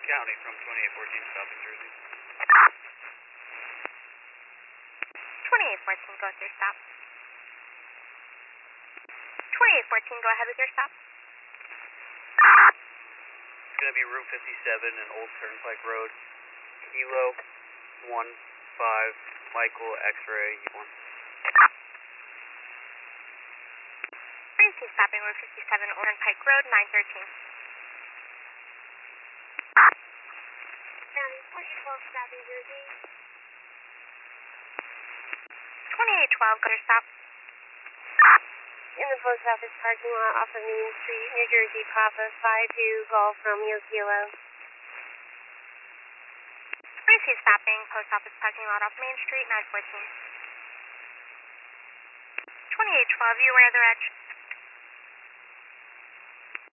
County from 2814 stopping Jersey. 2814, go with your stop. 2814, go ahead with your stop. It's going to be Route 57 and Old Turnpike Road. Kilo 15 Michael X-ray 1. Tracy stopping Route 57 Old Turnpike Road, 913. County 2812 stopping Jersey. 2812, go to your stop. In the post office parking lot off of Main Street, New Jersey, Papa 52 Golf Romeo Kilo. Tracy stopping post office parking lot off Main Street, 914. 2812, you aware of the reg?